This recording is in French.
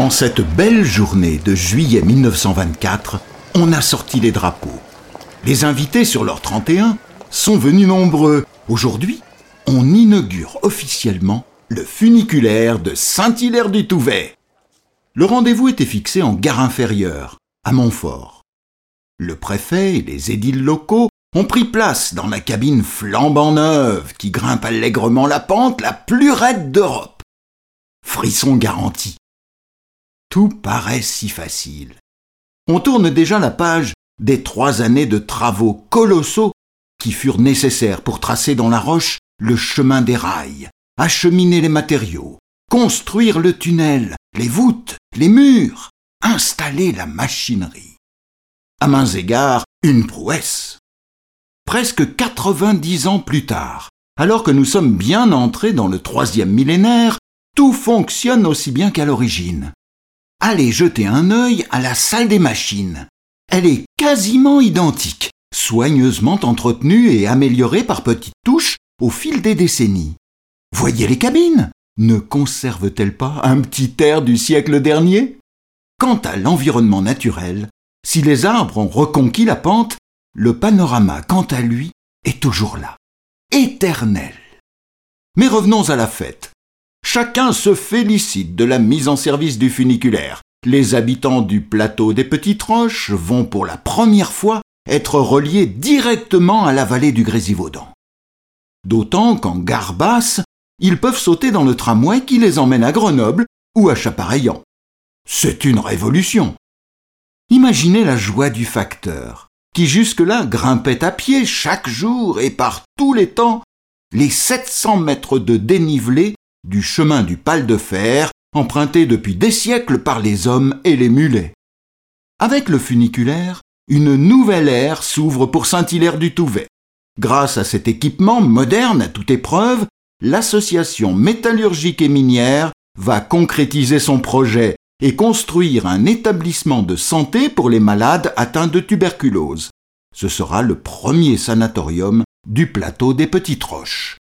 En cette belle journée de juillet 1924, on a sorti les drapeaux. Les invités sur leur 31 sont venus nombreux. Aujourd'hui, on inaugure officiellement le funiculaire de Saint-Hilaire-du-Touvet. Le rendez-vous était fixé en gare inférieure, à Montfort. Le préfet et les édiles locaux ont pris place dans la cabine flambant neuve qui grimpe allègrement la pente la plus raide d'Europe. Frisson garanti. Tout paraît si facile. On tourne déjà la page des 3 années de travaux colossaux qui furent nécessaires pour tracer dans la roche le chemin des rails, acheminer les matériaux, construire le tunnel, les voûtes, les murs, installer la machinerie. À mains égards, une prouesse. Presque 90 ans plus tard, alors que nous sommes bien entrés dans le 3e millénaire, tout fonctionne aussi bien qu'à l'origine. Allez jeter un œil à la salle des machines. Elle est quasiment identique, soigneusement entretenue et améliorée par petites touches au fil des décennies. Voyez les cabines, ne conservent-elles pas un petit air du siècle dernier ? Quant à l'environnement naturel, si les arbres ont reconquis la pente, le panorama, quant à lui, est toujours là, éternel. Mais revenons à la fête. Chacun se félicite de la mise en service du funiculaire. Les habitants du plateau des Petites Roches vont pour la première fois être reliés directement à la vallée du Grésivaudan. D'autant qu'en gare basse, ils peuvent sauter dans le tramway qui les emmène à Grenoble ou à Chapareillan. C'est une révolution. Imaginez la joie du facteur, qui jusque-là grimpait à pied chaque jour et par tous les temps les 700 mètres de dénivelé du chemin du pal de fer, emprunté depuis des siècles par les hommes et les mulets. Avec le funiculaire, une nouvelle ère s'ouvre pour Saint-Hilaire-du-Touvet. Grâce à cet équipement moderne à toute épreuve, l'association métallurgique et minière va concrétiser son projet et construire un établissement de santé pour les malades atteints de tuberculose. Ce sera le premier sanatorium du plateau des Petites Roches.